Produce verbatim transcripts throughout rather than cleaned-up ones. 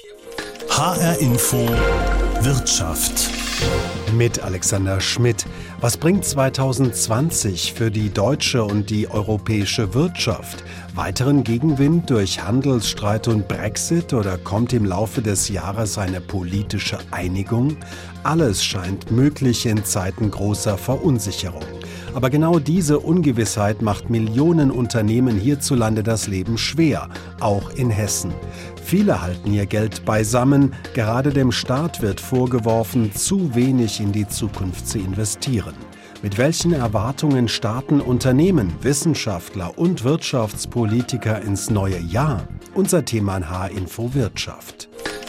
H R Info Wirtschaft mit Alexander Schmidt. Was bringt zwanzig zwanzig für die deutsche und die europäische Wirtschaft? Weiteren Gegenwind durch Handelsstreit und Brexit oder kommt im Laufe des Jahres eine politische Einigung? Alles scheint möglich in Zeiten großer Verunsicherung. Aber genau diese Ungewissheit macht Millionen Unternehmen hierzulande das Leben schwer, auch in Hessen. Viele halten ihr Geld beisammen, gerade dem Staat wird vorgeworfen, zu wenig in die Zukunft zu investieren. Mit welchen Erwartungen starten Unternehmen, Wissenschaftler und Wirtschaftspolitiker ins neue Jahr? Unser Thema in H R Info Wirtschaft.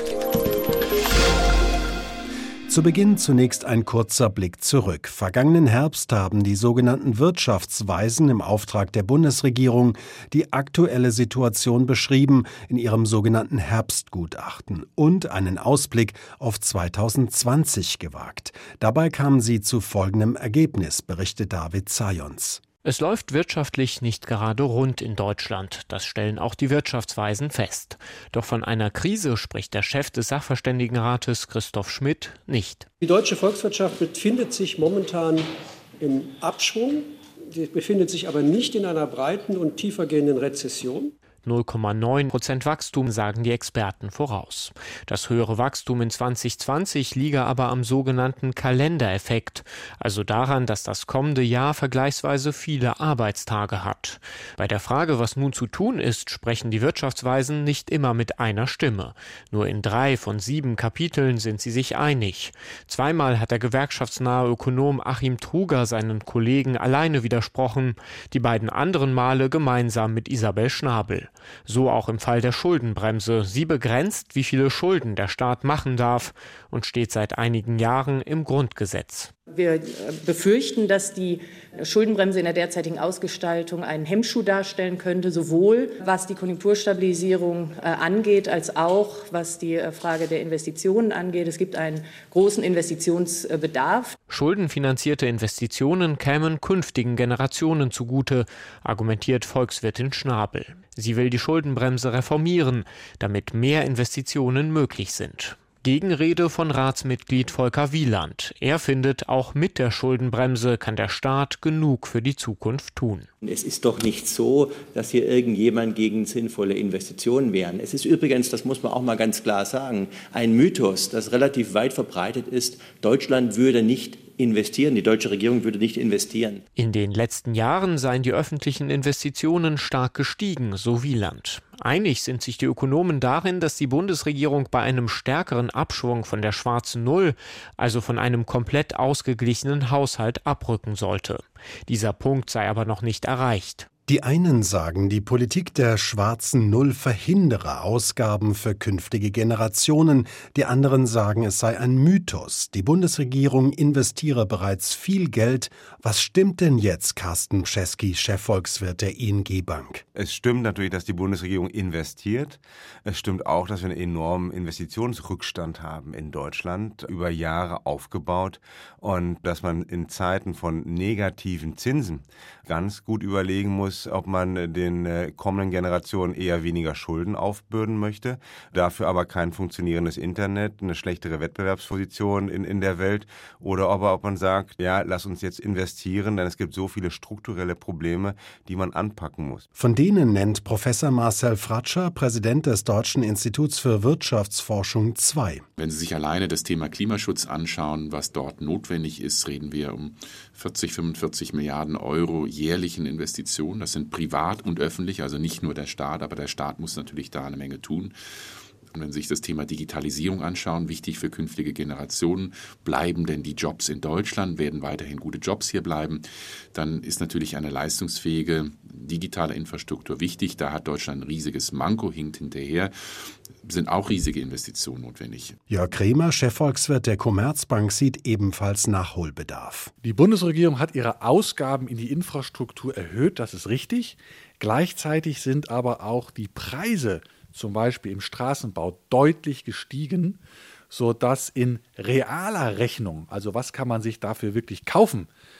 Zu Beginn zunächst ein kurzer Blick zurück. Vergangenen Herbst haben die sogenannten Wirtschaftsweisen im Auftrag der Bundesregierung die aktuelle Situation beschrieben in ihrem sogenannten Herbstgutachten und einen Ausblick auf zwanzig zwanzig gewagt. Dabei kamen sie zu folgendem Ergebnis, berichtet David Zajons. Es läuft wirtschaftlich nicht gerade rund in Deutschland. Das stellen auch die Wirtschaftsweisen fest. Doch von einer Krise spricht der Chef des Sachverständigenrates Christoph Schmidt nicht. Die deutsche Volkswirtschaft befindet sich momentan im Abschwung. Sie befindet sich aber nicht in einer breiten und tiefergehenden Rezession. null Komma neun Prozent Wachstum sagen die Experten voraus. Das höhere Wachstum in zwanzig zwanzig liege aber am sogenannten Kalendereffekt, also daran, dass das kommende Jahr vergleichsweise viele Arbeitstage hat. Bei der Frage, was nun zu tun ist, sprechen die Wirtschaftsweisen nicht immer mit einer Stimme. Nur in drei von sieben Kapiteln sind sie sich einig. Zweimal hat der gewerkschaftsnahe Ökonom Achim Truger seinen Kollegen alleine widersprochen, die beiden anderen Male gemeinsam mit Isabel Schnabel. So auch im Fall der Schuldenbremse. Sie begrenzt, wie viele Schulden der Staat machen darf und steht seit einigen Jahren im Grundgesetz. Wir befürchten, dass die Schuldenbremse in der derzeitigen Ausgestaltung einen Hemmschuh darstellen könnte, sowohl was die Konjunkturstabilisierung äh, angeht, als auch was die äh, Frage der Investitionen angeht. Es gibt einen großen Investitionsbedarf. Schuldenfinanzierte Investitionen kämen künftigen Generationen zugute, argumentiert Volkswirtin Schnabel. Sie will die Schuldenbremse reformieren, damit mehr Investitionen möglich sind. Gegenrede von Ratsmitglied Volker Wieland. Er findet, auch mit der Schuldenbremse kann der Staat genug für die Zukunft tun. Es ist doch nicht so, dass hier irgendjemand gegen sinnvolle Investitionen wäre. Es ist übrigens, das muss man auch mal ganz klar sagen, ein Mythos, das relativ weit verbreitet ist. Deutschland würde nicht investieren, die deutsche Regierung würde nicht investieren. In den letzten Jahren seien die öffentlichen Investitionen stark gestiegen, so Wieland. Einig sind sich die Ökonomen darin, dass die Bundesregierung bei einem stärkeren Abschwung von der schwarzen Null, also von einem komplett ausgeglichenen Haushalt, abrücken sollte. Dieser Punkt sei aber noch nicht erreicht. Die einen sagen, die Politik der schwarzen Null verhindere Ausgaben für künftige Generationen. Die anderen sagen, es sei ein Mythos. Die Bundesregierung investiere bereits viel Geld. Was stimmt denn jetzt, Carsten Pschesky, Chefvolkswirt der I N G-Bank? Es stimmt natürlich, dass die Bundesregierung investiert. Es stimmt auch, dass wir einen enormen Investitionsrückstand haben in Deutschland, über Jahre aufgebaut. Und dass man in Zeiten von negativen Zinsen ganz gut überlegen muss, ob man den äh, kommenden Generationen eher weniger Schulden aufbürden möchte, dafür aber kein funktionierendes Internet, eine schlechtere Wettbewerbsposition in, in der Welt, oder ob, ob man sagt, ja, lass uns jetzt investieren, denn es gibt so viele strukturelle Probleme, die man anpacken muss. Von denen nennt Professor Marcel Fratscher, Präsident des Deutschen Instituts für Wirtschaftsforschung, zwei. Wenn Sie sich alleine das Thema Klimaschutz anschauen, was dort notwendig ist, reden wir um vierzig, fünfundvierzig Milliarden Euro jährlichen Investitionen. Das sind privat und öffentlich, also nicht nur der Staat, aber der Staat muss natürlich da eine Menge tun. Und wenn Sie sich das Thema Digitalisierung anschauen, wichtig für künftige Generationen, bleiben denn die Jobs in Deutschland, werden weiterhin gute Jobs hier bleiben, dann ist natürlich eine leistungsfähige digitale Infrastruktur wichtig. Da hat Deutschland ein riesiges Manko, hinkt hinterher. Sind auch riesige Investitionen notwendig. Jörg Kremer, Chefvolkswirt der Commerzbank, sieht ebenfalls Nachholbedarf. Die Bundesregierung hat ihre Ausgaben in die Infrastruktur erhöht, das ist richtig. Gleichzeitig sind aber auch die Preise, zum Beispiel im Straßenbau, deutlich gestiegen, sodass in realer Rechnung, also was kann man sich dafür wirklich kaufen,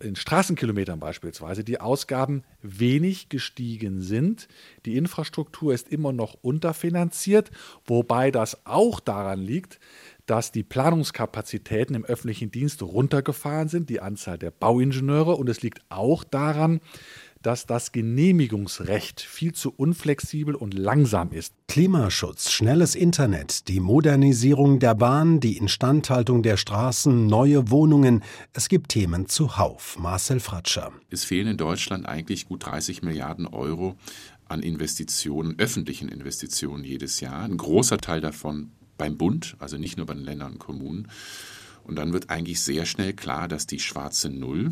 in Straßenkilometern beispielsweise die Ausgaben wenig gestiegen sind. Die Infrastruktur ist immer noch unterfinanziert, wobei das auch daran liegt, dass die Planungskapazitäten im öffentlichen Dienst runtergefahren sind, die Anzahl der Bauingenieure. Und es liegt auch daran, dass das Genehmigungsrecht viel zu unflexibel und langsam ist. Klimaschutz, schnelles Internet, die Modernisierung der Bahn, die Instandhaltung der Straßen, neue Wohnungen. Es gibt Themen zuhauf. Marcel Fratscher. Es fehlen in Deutschland eigentlich gut dreißig Milliarden Euro an Investitionen, öffentlichen Investitionen jedes Jahr. Ein großer Teil davon beim Bund, also nicht nur bei den Ländern und Kommunen. Und dann wird eigentlich sehr schnell klar, dass die schwarze Null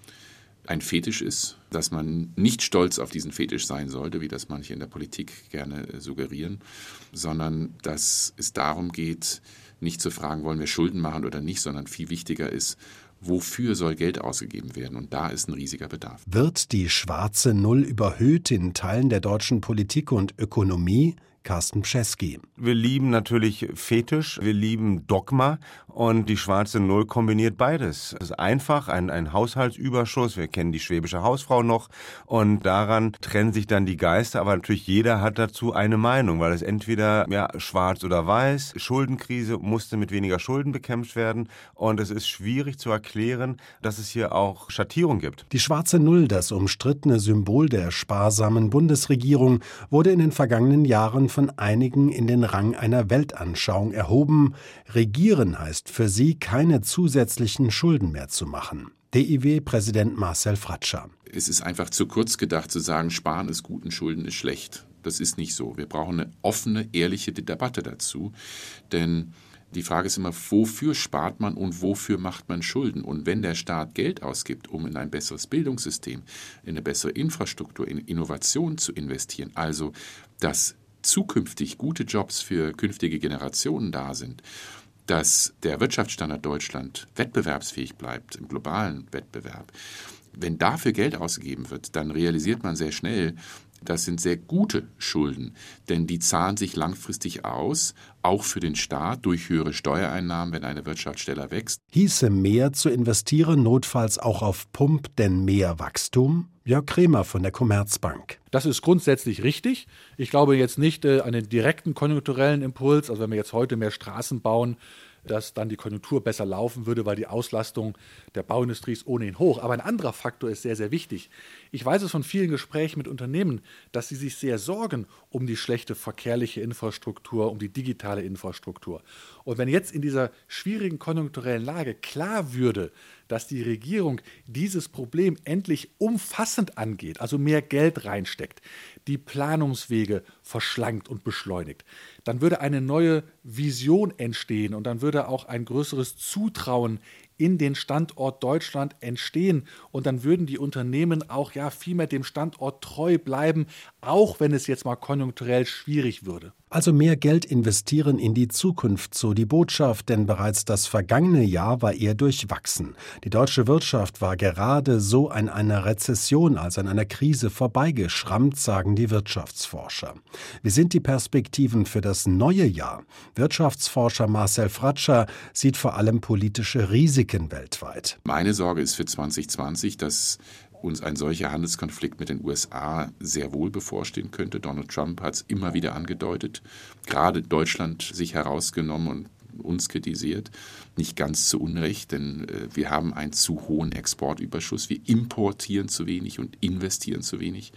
ein Fetisch ist, dass man nicht stolz auf diesen Fetisch sein sollte, wie das manche in der Politik gerne suggerieren, sondern dass es darum geht, nicht zu fragen, wollen wir Schulden machen oder nicht, sondern viel wichtiger ist, wofür soll Geld ausgegeben werden? Und da ist ein riesiger Bedarf. Wird die schwarze Null überhöht in Teilen der deutschen Politik und Ökonomie? Carsten Pschesky. Wir lieben natürlich Fetisch, wir lieben Dogma und die schwarze Null kombiniert beides. Es ist einfach, ein, ein Haushaltsüberschuss, wir kennen die schwäbische Hausfrau noch und daran trennen sich dann die Geister, aber natürlich jeder hat dazu eine Meinung, weil es entweder ja, schwarz oder weiß, Schuldenkrise musste mit weniger Schulden bekämpft werden und es ist schwierig zu erklären, dass es hier auch Schattierung gibt. Die schwarze Null, das umstrittene Symbol der sparsamen Bundesregierung, wurde in den vergangenen Jahren von einigen in den Rang einer Weltanschauung erhoben. Regieren heißt für sie, keine zusätzlichen Schulden mehr zu machen. D I W-Präsident Marcel Fratscher. Es ist einfach zu kurz gedacht zu sagen, Sparen ist gut und Schulden ist schlecht. Das ist nicht so. Wir brauchen eine offene, ehrliche Debatte dazu. Denn die Frage ist immer, wofür spart man und wofür macht man Schulden? Und wenn der Staat Geld ausgibt, um in ein besseres Bildungssystem, in eine bessere Infrastruktur, in Innovation zu investieren, also dass zukünftig gute Jobs für künftige Generationen da sind, dass der Wirtschaftsstandort Deutschland wettbewerbsfähig bleibt im globalen Wettbewerb. Wenn dafür Geld ausgegeben wird, dann realisiert man sehr schnell, das sind sehr gute Schulden, denn die zahlen sich langfristig aus, auch für den Staat durch höhere Steuereinnahmen, wenn eine Wirtschaft schneller wächst. Hieße mehr zu investieren, notfalls auch auf Pump, denn mehr Wachstum? Jörg Kremer von der Commerzbank. Das ist grundsätzlich richtig. Ich glaube jetzt nicht äh, an den direkten konjunkturellen Impuls, also wenn wir jetzt heute mehr Straßen bauen, dass dann die Konjunktur besser laufen würde, weil die Auslastung der Bauindustrie ist ohnehin hoch. Aber ein anderer Faktor ist sehr, sehr wichtig. Ich weiß es von vielen Gesprächen mit Unternehmen, dass sie sich sehr sorgen um die schlechte verkehrliche Infrastruktur, um die digitale Infrastruktur. Und wenn jetzt in dieser schwierigen konjunkturellen Lage klar würde, dass die Regierung dieses Problem endlich umfassend angeht, also mehr Geld reinsteckt, die Planungswege verschlankt und beschleunigt, dann würde eine neue Vision entstehen und dann würde auch ein größeres Zutrauen in den Standort Deutschland entstehen und dann würden die Unternehmen auch ja viel mehr dem Standort treu bleiben, auch wenn es jetzt mal konjunkturell schwierig würde. Also mehr Geld investieren in die Zukunft, so die Botschaft, denn bereits das vergangene Jahr war eher durchwachsen. Die deutsche Wirtschaft war gerade so an einer Rezession als an einer Krise vorbeigeschrammt, sagen die Wirtschaftsforscher. Wie sind die Perspektiven für das neue Jahr? Wirtschaftsforscher Marcel Fratscher sieht vor allem politische Risiken weltweit. Meine Sorge ist für zwanzig zwanzig, dass uns ein solcher Handelskonflikt mit den U S A sehr wohl bevorstehen könnte. Donald Trump hat es immer wieder angedeutet, gerade Deutschland sich herausgenommen und uns kritisiert. Nicht ganz zu Unrecht, denn äh, wir haben einen zu hohen Exportüberschuss. Wir importieren zu wenig und investieren zu wenig.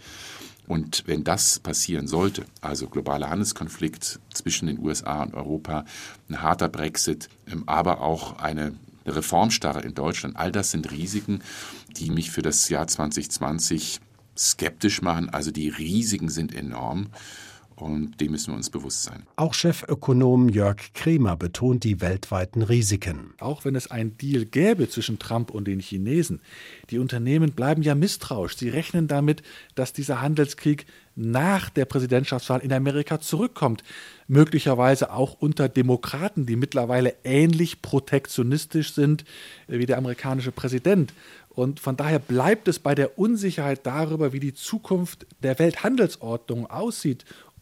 Und wenn das passieren sollte, also globaler Handelskonflikt zwischen den U S A und Europa, ein harter Brexit, ähm, aber auch eine Eine Reformstarre in Deutschland, all das sind Risiken, die mich für das Jahr zwanzig zwanzig skeptisch machen. Also die Risiken sind enorm und dem müssen wir uns bewusst sein. Auch Chefökonom Jörg Kremer betont die weltweiten Risiken. Auch wenn es einen Deal gäbe zwischen Trump und den Chinesen, die Unternehmen bleiben ja misstrauisch. Sie rechnen damit, dass dieser Handelskrieg nach der Präsidentschaftswahl in Amerika zurückkommt. Möglicherweise auch unter Demokraten, die mittlerweile ähnlich protektionistisch sind wie der amerikanische Präsident. Und von daher bleibt es bei der Unsicherheit darüber, wie die Zukunft der Welthandelsordnung aussieht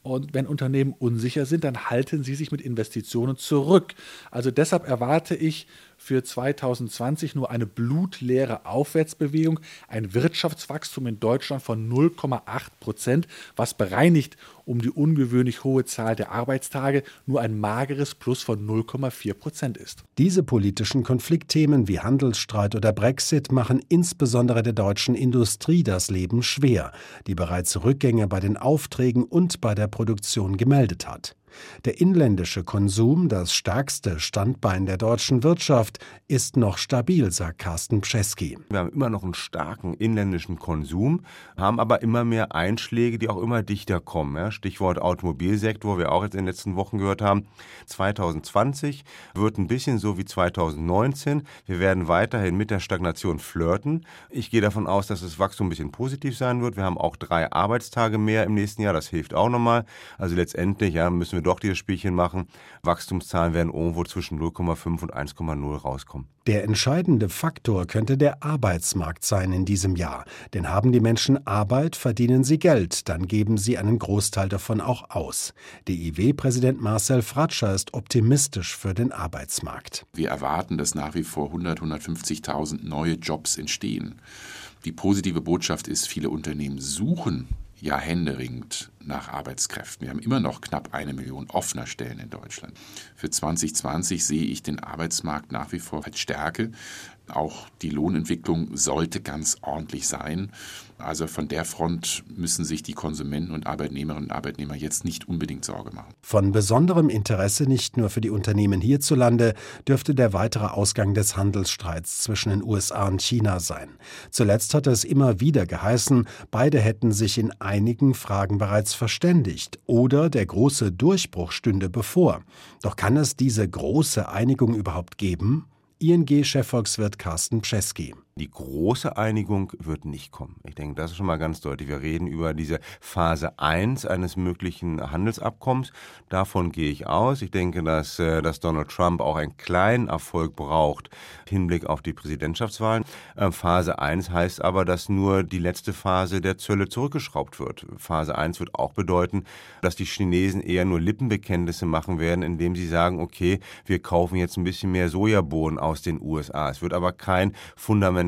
Und wenn Unternehmen unsicher sind, dann halten sie sich mit Investitionen zurück. Also deshalb erwarte ich für zwanzig zwanzig nur eine blutleere Aufwärtsbewegung, ein Wirtschaftswachstum in Deutschland von null Komma acht Prozent, was bereinigt um die ungewöhnlich hohe Zahl der Arbeitstage nur ein mageres Plus von null Komma vier Prozent ist. Diese politischen Konfliktthemen wie Handelsstreit oder Brexit machen insbesondere der deutschen Industrie das Leben schwer, die bereits Rückgänge bei den Aufträgen und bei der Produktion gemeldet hat. Der inländische Konsum, das stärkste Standbein der deutschen Wirtschaft, ist noch stabil, sagt Carsten Bczewski. Wir haben immer noch einen starken inländischen Konsum, haben aber immer mehr Einschläge, die auch immer dichter kommen. Ja, Stichwort Automobilsektor, wir auch jetzt in den letzten Wochen gehört haben. zwanzig zwanzig wird ein bisschen so wie zwanzig neunzehn. Wir werden weiterhin mit der Stagnation flirten. Ich gehe davon aus, dass das Wachstum ein bisschen positiv sein wird. Wir haben auch drei Arbeitstage mehr im nächsten Jahr, das hilft auch nochmal. Also letztendlich ja, müssen wir doch dieses Spielchen machen. Wachstumszahlen werden irgendwo zwischen null Komma fünf und eins Komma null rauskommen. Der entscheidende Faktor könnte der Arbeitsmarkt sein in diesem Jahr. Denn haben die Menschen Arbeit, verdienen sie Geld, dann geben sie einen Großteil davon auch aus. D I W-Präsident Marcel Fratscher ist optimistisch für den Arbeitsmarkt. Wir erwarten, dass nach wie vor hundert, hundertfünfzigtausend neue Jobs entstehen. Die positive Botschaft ist, viele Unternehmen suchen ja händeringend nach Arbeitskräften. Wir haben immer noch knapp eine Million offener Stellen in Deutschland. Für zwanzig zwanzig sehe ich den Arbeitsmarkt nach wie vor als Stärke. Auch die Lohnentwicklung sollte ganz ordentlich sein. Also von der Front müssen sich die Konsumenten und Arbeitnehmerinnen und Arbeitnehmer jetzt nicht unbedingt Sorge machen. Von besonderem Interesse nicht nur für die Unternehmen hierzulande dürfte der weitere Ausgang des Handelsstreits zwischen den U S A und China sein. Zuletzt hatte es immer wieder geheißen, beide hätten sich in einigen Fragen bereits verständigt oder der große Durchbruch stünde bevor. Doch kann es diese große Einigung überhaupt geben? I N G-Chefvolkswirt Carsten Bczewski. Die große Einigung wird nicht kommen. Ich denke, das ist schon mal ganz deutlich. Wir reden über diese Phase eins eines möglichen Handelsabkommens. Davon gehe ich aus. Ich denke, dass, dass Donald Trump auch einen kleinen Erfolg braucht im Hinblick auf die Präsidentschaftswahlen. Phase eins heißt aber, dass nur die letzte Phase der Zölle zurückgeschraubt wird. Phase eins wird auch bedeuten, dass die Chinesen eher nur Lippenbekenntnisse machen werden, indem sie sagen, okay, wir kaufen jetzt ein bisschen mehr Sojabohnen aus den U S A. Es wird aber kein fundamental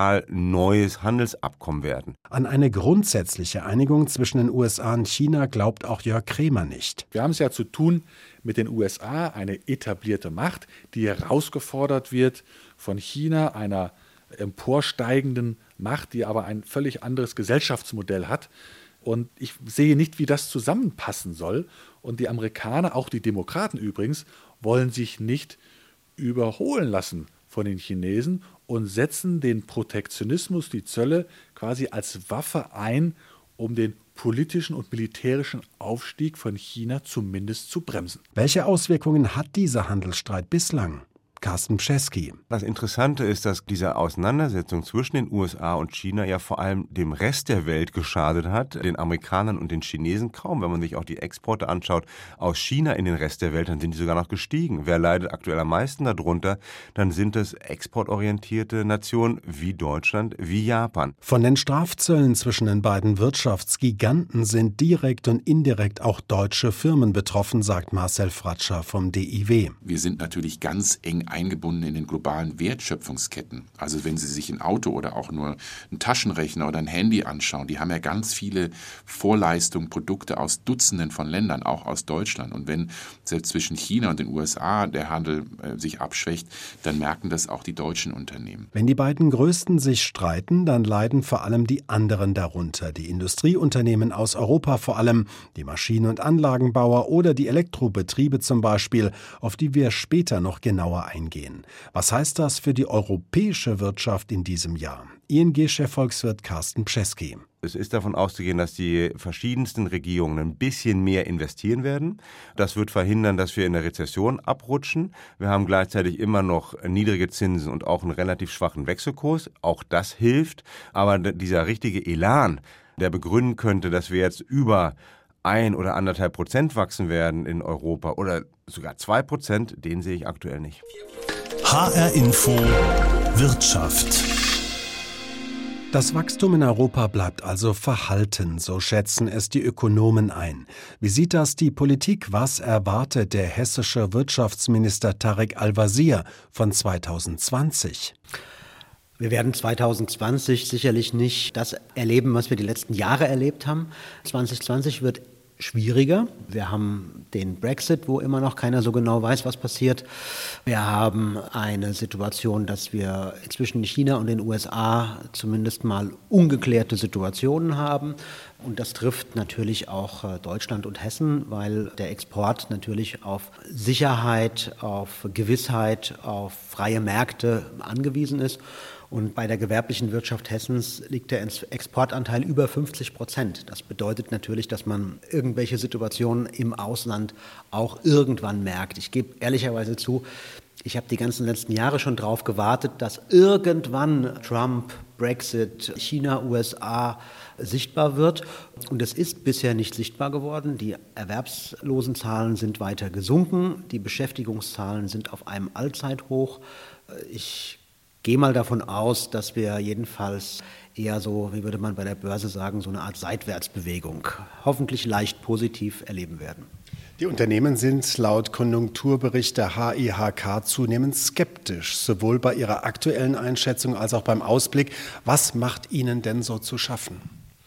neues Handelsabkommen werden. An eine grundsätzliche Einigung zwischen den U S A und China glaubt auch Jörg Kremer nicht. Wir haben es ja zu tun mit den U S A, eine etablierte Macht, die herausgefordert wird von China, einer emporsteigenden Macht, die aber ein völlig anderes Gesellschaftsmodell hat. Und ich sehe nicht, wie das zusammenpassen soll. Und die Amerikaner, auch die Demokraten übrigens, wollen sich nicht überholen lassen von den Chinesen und setzen den Protektionismus, die Zölle, quasi als Waffe ein, um den politischen und militärischen Aufstieg von China zumindest zu bremsen. Welche Auswirkungen hat dieser Handelsstreit bislang? Carsten Bczewski. Das Interessante ist, dass diese Auseinandersetzung zwischen den U S A und China ja vor allem dem Rest der Welt geschadet hat, den Amerikanern und den Chinesen kaum. Wenn man sich auch die Exporte anschaut aus China in den Rest der Welt, dann sind die sogar noch gestiegen. Wer leidet aktuell am meisten darunter? Dann sind es exportorientierte Nationen wie Deutschland, wie Japan. Von den Strafzöllen zwischen den beiden Wirtschaftsgiganten sind direkt und indirekt auch deutsche Firmen betroffen, sagt Marcel Fratscher vom D I W. Wir sind natürlich ganz eng eingebunden in den globalen Wertschöpfungsketten. Also wenn Sie sich ein Auto oder auch nur einen Taschenrechner oder ein Handy anschauen, die haben ja ganz viele Vorleistungen, Produkte aus Dutzenden von Ländern, auch aus Deutschland. Und wenn selbst zwischen China und den U S A der Handel äh, sich abschwächt, dann merken das auch die deutschen Unternehmen. Wenn die beiden Größten sich streiten, dann leiden vor allem die anderen darunter. Die Industrieunternehmen aus Europa vor allem, die Maschinen- und Anlagenbauer oder die Elektrobetriebe zum Beispiel, auf die wir später noch genauer eingehen. Was heißt das für die europäische Wirtschaft in diesem Jahr? I N G-Chefvolkswirt Carsten Bczewski. Es ist davon auszugehen, dass die verschiedensten Regierungen ein bisschen mehr investieren werden. Das wird verhindern, dass wir in der Rezession abrutschen. Wir haben gleichzeitig immer noch niedrige Zinsen und auch einen relativ schwachen Wechselkurs. Auch das hilft. Aber dieser richtige Elan, der begründen könnte, dass wir jetzt über ein oder anderthalb Prozent wachsen werden in Europa oder sogar zwei Prozent, den sehe ich aktuell nicht. H R Info Wirtschaft. Das Wachstum in Europa bleibt also verhalten, so schätzen es die Ökonomen ein. Wie sieht das die Politik? Was erwartet der hessische Wirtschaftsminister Tarek Al-Wazir von zwanzig zwanzig? Wir werden zwanzig zwanzig sicherlich nicht das erleben, was wir die letzten Jahre erlebt haben. zwanzig zwanzig wird schwieriger. Wir haben den Brexit, wo immer noch keiner so genau weiß, was passiert. Wir haben eine Situation, dass wir zwischen China und den U S A zumindest mal ungeklärte Situationen haben. Und das trifft natürlich auch Deutschland und Hessen, weil der Export natürlich auf Sicherheit, auf Gewissheit, auf freie Märkte angewiesen ist. Und bei der gewerblichen Wirtschaft Hessens liegt der Exportanteil über fünfzig Prozent. Das bedeutet natürlich, dass man irgendwelche Situationen im Ausland auch irgendwann merkt. Ich gebe ehrlicherweise zu, ich habe die ganzen letzten Jahre schon darauf gewartet, dass irgendwann Trump, Brexit, China, U S A sichtbar wird. Und es ist bisher nicht sichtbar geworden. Die Erwerbslosenzahlen sind weiter gesunken. Die Beschäftigungszahlen sind auf einem Allzeithoch. Ich gehe mal davon aus, dass wir jedenfalls eher so, wie würde man bei der Börse sagen, so eine Art Seitwärtsbewegung, hoffentlich leicht positiv erleben werden. Die Unternehmen sind laut Konjunkturbericht der H I H K zunehmend skeptisch, sowohl bei ihrer aktuellen Einschätzung als auch beim Ausblick. Was macht Ihnen denn so zu schaffen?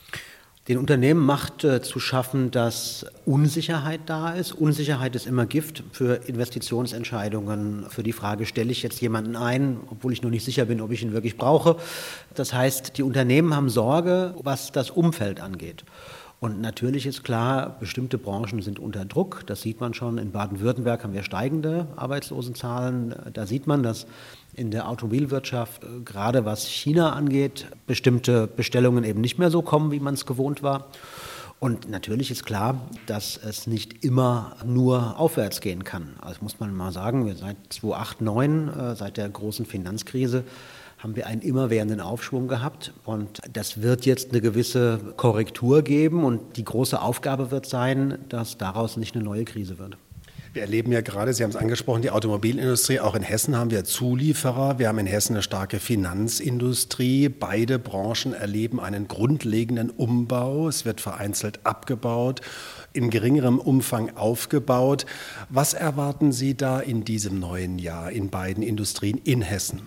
Den Unternehmen macht äh, zu schaffen, dass Unsicherheit da ist. Unsicherheit ist immer Gift für Investitionsentscheidungen, für die Frage, stelle ich jetzt jemanden ein, obwohl ich noch nicht sicher bin, ob ich ihn wirklich brauche. Das heißt, die Unternehmen haben Sorge, was das Umfeld angeht. Und natürlich ist klar, bestimmte Branchen sind unter Druck. Das sieht man schon. In Baden-Württemberg haben wir steigende Arbeitslosenzahlen. Da sieht man, dass in der Automobilwirtschaft, gerade was China angeht, bestimmte Bestellungen eben nicht mehr so kommen, wie man es gewohnt war. Und natürlich ist klar, dass es nicht immer nur aufwärts gehen kann. Also muss man mal sagen, wir seit zweitausendacht, zweitausendneun, seit der großen Finanzkrise, haben wir einen immerwährenden Aufschwung gehabt. Und das wird jetzt eine gewisse Korrektur geben. Und die große Aufgabe wird sein, dass daraus nicht eine neue Krise wird. Wir erleben ja gerade, Sie haben es angesprochen, die Automobilindustrie. Auch in Hessen haben wir Zulieferer. Wir haben in Hessen eine starke Finanzindustrie. Beide Branchen erleben einen grundlegenden Umbau. Es wird vereinzelt abgebaut, in geringerem Umfang aufgebaut. Was erwarten Sie da in diesem neuen Jahr in beiden Industrien in Hessen?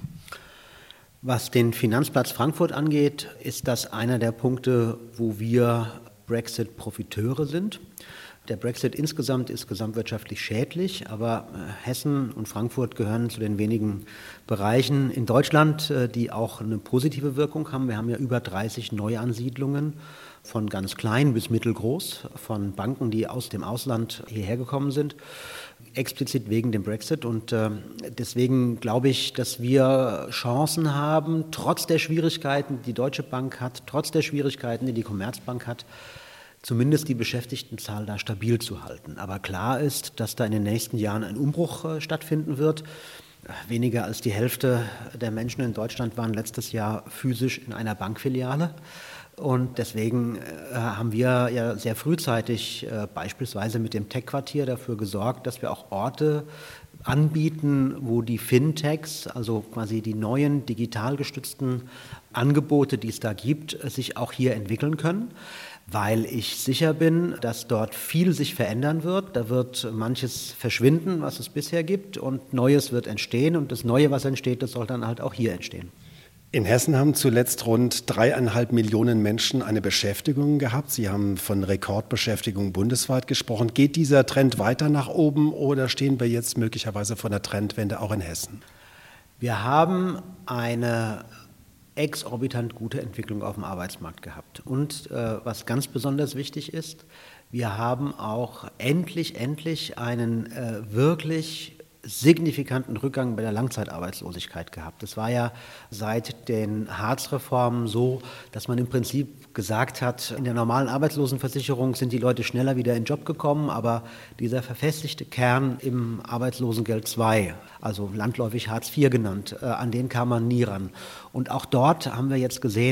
Was den Finanzplatz Frankfurt angeht, ist das einer der Punkte, wo wir Brexit-Profiteure sind. Der Brexit insgesamt ist gesamtwirtschaftlich schädlich, aber Hessen und Frankfurt gehören zu den wenigen Bereichen in Deutschland, die auch eine positive Wirkung haben. Wir haben ja über dreißig Neuansiedlungen von ganz klein bis mittelgroß, von Banken, die aus dem Ausland hierher gekommen sind, explizit wegen dem Brexit. Und äh, deswegen glaube ich, dass wir Chancen haben, trotz der Schwierigkeiten, die die Deutsche Bank hat, trotz der Schwierigkeiten, die die Commerzbank hat, zumindest die Beschäftigtenzahl da stabil zu halten. Aber klar ist, dass da in den nächsten Jahren ein Umbruch äh, stattfinden wird. Weniger als die Hälfte der Menschen in Deutschland waren letztes Jahr physisch in einer Bankfiliale. Und deswegen äh, haben wir ja sehr frühzeitig äh, beispielsweise mit dem Tech-Quartier dafür gesorgt, dass wir auch Orte anbieten, wo die Fintechs, also quasi die neuen digital gestützten Angebote, die es da gibt, sich auch hier entwickeln können. Weil ich sicher bin, dass dort viel sich verändern wird. Da wird manches verschwinden, was es bisher gibt, und Neues wird entstehen. Und das Neue, was entsteht, das soll dann halt auch hier entstehen. In Hessen haben zuletzt rund dreieinhalb Millionen Menschen eine Beschäftigung gehabt. Sie haben von Rekordbeschäftigung bundesweit gesprochen. Geht dieser Trend weiter nach oben oder stehen wir jetzt möglicherweise vor einer Trendwende auch in Hessen? Wir haben eine exorbitant gute Entwicklung auf dem Arbeitsmarkt gehabt. Und äh, was ganz besonders wichtig ist, wir haben auch endlich, endlich einen äh, wirklich signifikanten Rückgang bei der Langzeitarbeitslosigkeit gehabt. Das war ja seit den Hartz-Reformen so, dass man im Prinzip gesagt hat, in der normalen Arbeitslosenversicherung sind die Leute schneller wieder in den Job gekommen, aber dieser verfestigte Kern im Arbeitslosengeld zwei, also landläufig Hartz vier genannt, äh, an den kam man nie ran. Und auch dort haben wir jetzt gesehen,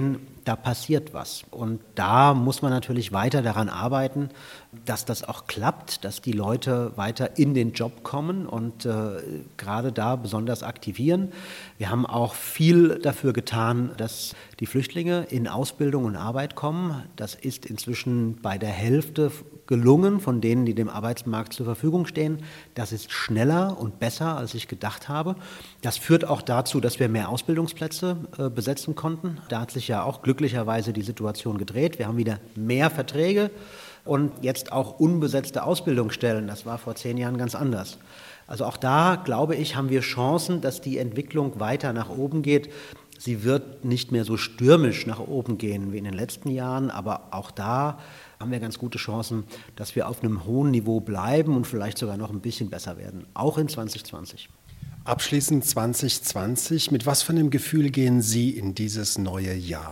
da passiert was. Und da muss man natürlich weiter daran arbeiten, dass das auch klappt, dass die Leute weiter in den Job kommen und äh, gerade da besonders aktivieren. Wir haben auch viel dafür getan, dass die Flüchtlinge in Ausbildung und Arbeit kommen. Das ist inzwischen bei der Hälfte gelungen von denen, die dem Arbeitsmarkt zur Verfügung stehen. Das ist schneller und besser, als ich gedacht habe. Das führt auch dazu, dass wir mehr Ausbildungsplätze äh, besetzen konnten. Da hat sich ja auch glücklicherweise die Situation gedreht. Wir haben wieder mehr Verträge und jetzt auch unbesetzte Ausbildungsstellen. Das war vor zehn Jahren ganz anders. Also auch da, glaube ich, haben wir Chancen, dass die Entwicklung weiter nach oben geht. Sie wird nicht mehr so stürmisch nach oben gehen wie in den letzten Jahren, aber auch da haben wir ganz gute Chancen, dass wir auf einem hohen Niveau bleiben und vielleicht sogar noch ein bisschen besser werden, auch in zwanzig zwanzig. Abschließend zwanzig zwanzig, mit was für einem Gefühl gehen Sie in dieses neue Jahr?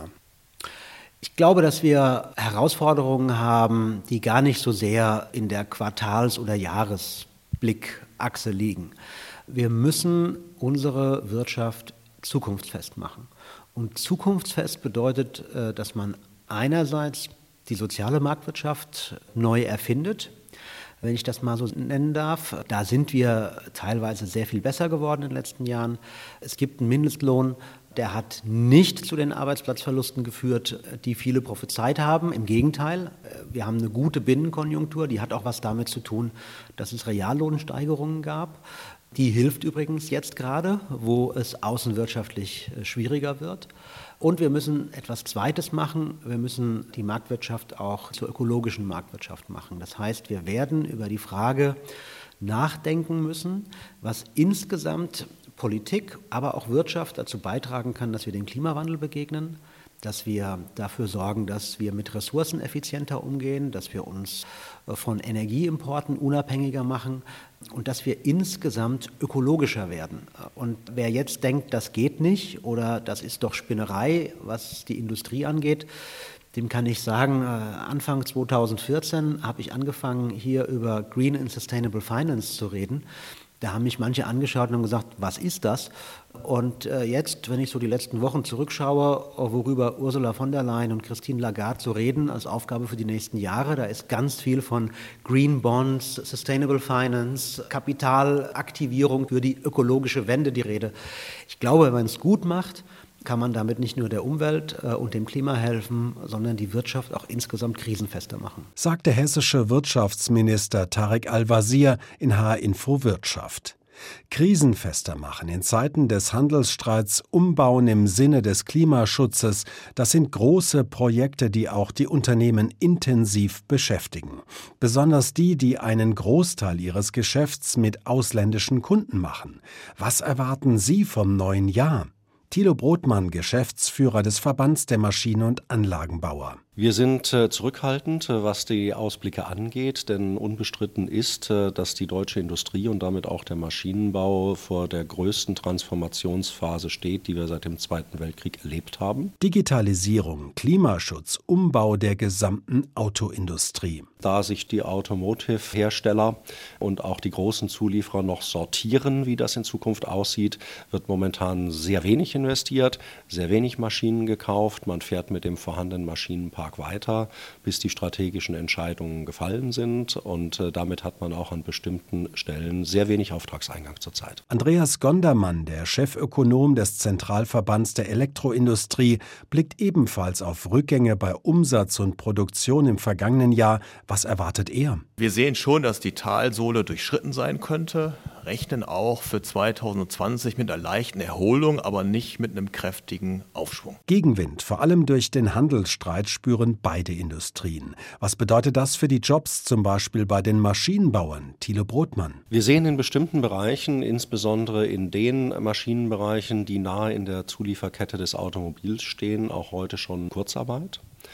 Ich glaube, dass wir Herausforderungen haben, die gar nicht so sehr in der Quartals- oder Jahresblickachse liegen. Wir müssen unsere Wirtschaft zukunftsfest machen. Und zukunftsfest bedeutet, dass man einerseits die soziale Marktwirtschaft neu erfindet, wenn ich das mal so nennen darf. Da sind wir teilweise sehr viel besser geworden in den letzten Jahren. Es gibt einen Mindestlohn, der hat nicht zu den Arbeitsplatzverlusten geführt, die viele prophezeit haben. Im Gegenteil, wir haben eine gute Binnenkonjunktur, die hat auch was damit zu tun, dass es Reallohnsteigerungen gab. Die hilft übrigens jetzt gerade, wo es außenwirtschaftlich schwieriger wird. Und wir müssen etwas Zweites machen. Wir müssen die Marktwirtschaft auch zur ökologischen Marktwirtschaft machen. Das heißt, wir werden über die Frage nachdenken müssen, was insgesamt Politik, aber auch Wirtschaft dazu beitragen kann, dass wir dem Klimawandel begegnen, dass wir dafür sorgen, dass wir mit Ressourcen effizienter umgehen, dass wir uns von Energieimporten unabhängiger machen und dass wir insgesamt ökologischer werden. Und wer jetzt denkt, das geht nicht oder das ist doch Spinnerei, was die Industrie angeht, dem kann ich sagen, Anfang zweitausendvierzehn habe ich angefangen, hier über Green and Sustainable Finance zu reden. Da haben mich manche angeschaut und haben gesagt, was ist das? Und äh, jetzt, wenn ich so die letzten Wochen zurückschaue, worüber Ursula von der Leyen und Christine Lagarde so reden als Aufgabe für die nächsten Jahre, da ist ganz viel von Green Bonds, Sustainable Finance, Kapitalaktivierung für die ökologische Wende die Rede. Ich glaube, wenn man es gut macht, kann man damit nicht nur der Umwelt und dem Klima helfen, sondern die Wirtschaft auch insgesamt krisenfester machen. Sagt der hessische Wirtschaftsminister Tarek Al-Wazir in H R-Info Wirtschaft. Krisenfester machen in Zeiten des Handelsstreits, umbauen im Sinne des Klimaschutzes, das sind große Projekte, die auch die Unternehmen intensiv beschäftigen. Besonders die, die einen Großteil ihres Geschäfts mit ausländischen Kunden machen. Was erwarten Sie vom neuen Jahr? Thilo Brotmann, Geschäftsführer des Verbands der Maschinen- und Anlagenbauer. Wir sind äh, zurückhaltend, äh, was die Ausblicke angeht, denn unbestritten ist, äh, dass die deutsche Industrie und damit auch der Maschinenbau vor der größten Transformationsphase steht, die wir seit dem Zweiten Weltkrieg erlebt haben. Digitalisierung, Klimaschutz, Umbau der gesamten Autoindustrie. Da sich die Automotive-Hersteller und auch die großen Zulieferer noch sortieren, wie das in Zukunft aussieht, wird momentan sehr wenig investiert, sehr wenig Maschinen gekauft. Man fährt mit dem vorhandenen Maschinenpark weiter, bis die strategischen Entscheidungen gefallen sind. Und äh, damit hat man auch an bestimmten Stellen sehr wenig Auftragseingang zurzeit. Andreas Gondermann, der Chefökonom des Zentralverbands der Elektroindustrie, blickt ebenfalls auf Rückgänge bei Umsatz und Produktion im vergangenen Jahr. Was erwartet er? Wir sehen schon, dass die Talsohle durchschritten sein könnte, rechnen auch für zweitausendzwanzig mit einer leichten Erholung, aber nicht mit einem kräftigen Aufschwung. Gegenwind, vor allem durch den Handelsstreit, spüren beide Industrien. Was bedeutet das für die Jobs, zum Beispiel bei den Maschinenbauern? Thilo Brotmann. Wir sehen in bestimmten Bereichen, insbesondere in den Maschinenbereichen, die nahe in der Zulieferkette des Automobils stehen, auch heute schon Kurzarbeit.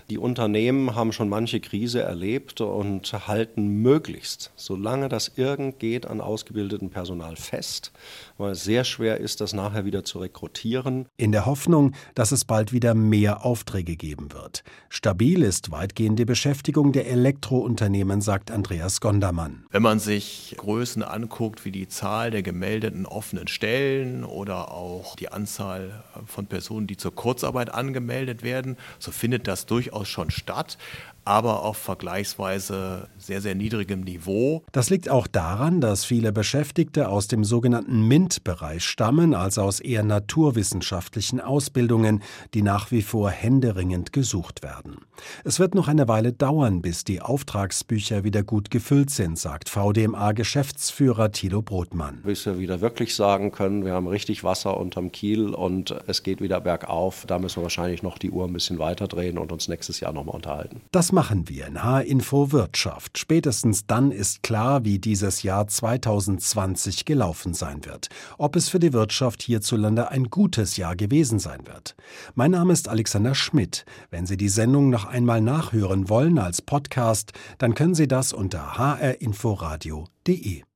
Die Unternehmen haben schon manche Krise erlebt und halten möglichst, solange das irgend geht, an ausgebildetem Personal fest, weil es sehr schwer ist, das nachher wieder zu rekrutieren. In der Hoffnung, dass es bald wieder mehr Aufträge geben wird. Stabil ist weitgehend die Beschäftigung der Elektrounternehmen, sagt Andreas Gondermann. Wenn man sich Größen anguckt, wie die Zahl der gemeldeten offenen Stellen oder auch die Anzahl von Personen, die zur Kurzarbeit angemeldet werden, so findet das durchaus schon statt, aber auf vergleichsweise sehr, sehr niedrigem Niveau. Das liegt auch daran, dass viele Beschäftigte aus dem sogenannten MINT-Bereich stammen, also aus eher naturwissenschaftlichen Ausbildungen, die nach wie vor händeringend gesucht werden. Es wird noch eine Weile dauern, bis die Auftragsbücher wieder gut gefüllt sind, sagt V D M A-Geschäftsführer Thilo Brodmann. Bis wir wieder wirklich sagen können, wir haben richtig Wasser unterm Kiel und es geht wieder bergauf, da müssen wir wahrscheinlich noch die Uhr ein bisschen weiter drehen und uns nächstes Jahr nochmal unterhalten. Das machen wir in H R-Info Wirtschaft. Spätestens dann ist klar, wie dieses Jahr zwanzig zwanzig gelaufen sein wird. Ob es für die Wirtschaft hierzulande ein gutes Jahr gewesen sein wird. Mein Name ist Alexander Schmidt. Wenn Sie die Sendung noch einmal nachhören wollen als Podcast, dann können Sie das unter h r info radio punkt d e.